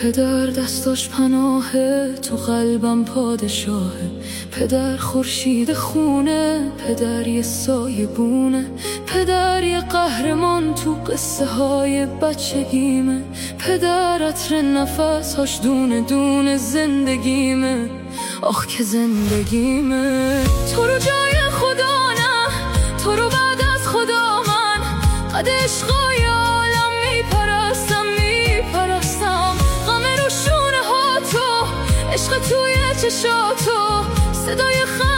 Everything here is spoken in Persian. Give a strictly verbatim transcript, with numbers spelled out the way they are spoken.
پدر دستاش پناهه، تو قلبم پادشاهه. پدر خورشید خونه، پدر یه سایه بونه. پدر یه قهرمان تو قصه های بچگیمه. پدر عطر نفسهاش دونه دونه زندگیمه. آخ که زندگیمه. تو رو جای خدا نه، تو رو بعد از خدا من قد عشقای عالم میپرستم میپرستم. غم رو شونه ها تو، عشق توی چشاتو، صدای خم